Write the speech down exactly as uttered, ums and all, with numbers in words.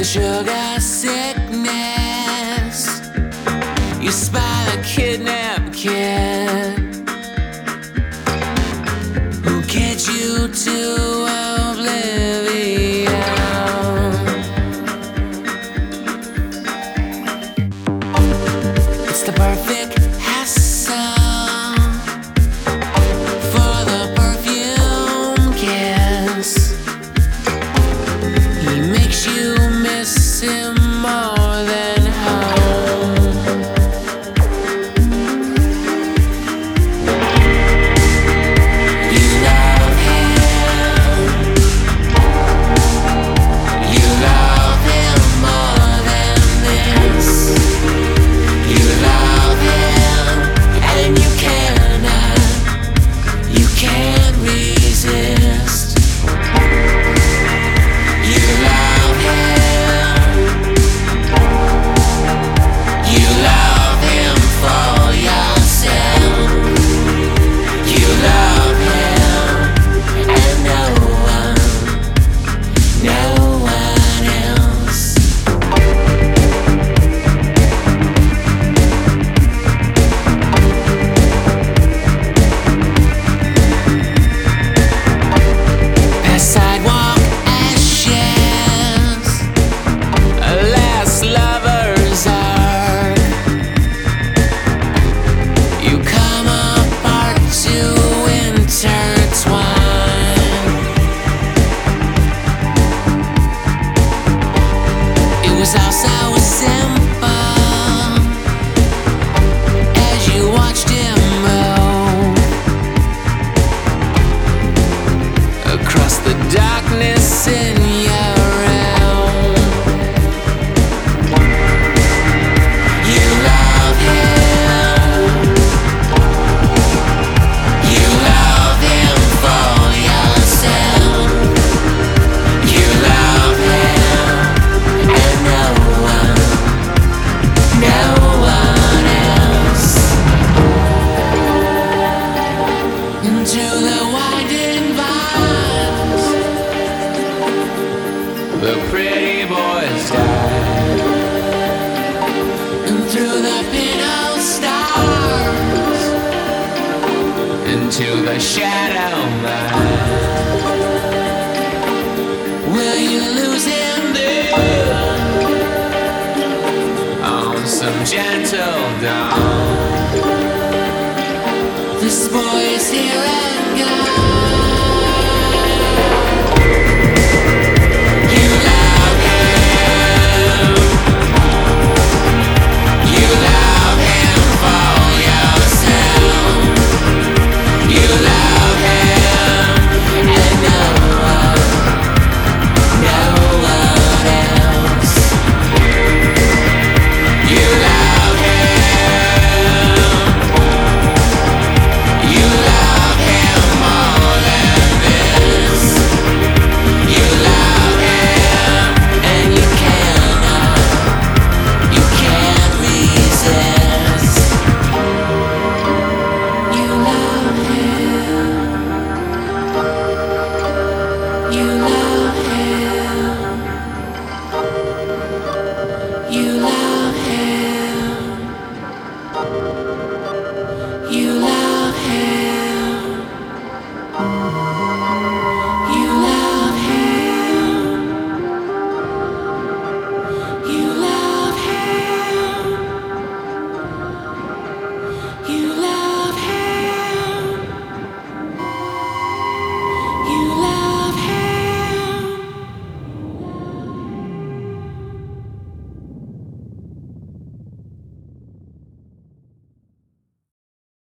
the sugar sickness. You spy a kidnapped kid who gets you to oblivion. It's the perfect hassle for the perfume kiss. He makes you miss him more than home. You love him. You love him more than this. You love him, and you cannot, you can't resist. You love him. You love him for yourself. You love him, and no one, no one else. Past sidewalk ashes, a last lover's art. You come apart to intertwine. It was all so simple as you watched him move across the darkness in your realm. You love him. You love him for yourself. You love him, and no one, no one else. Into the winding vines, the pretty boys died, and through the pinhole stars, into the shadow line. Will you lose him there on some gentle dawn? This boy is here.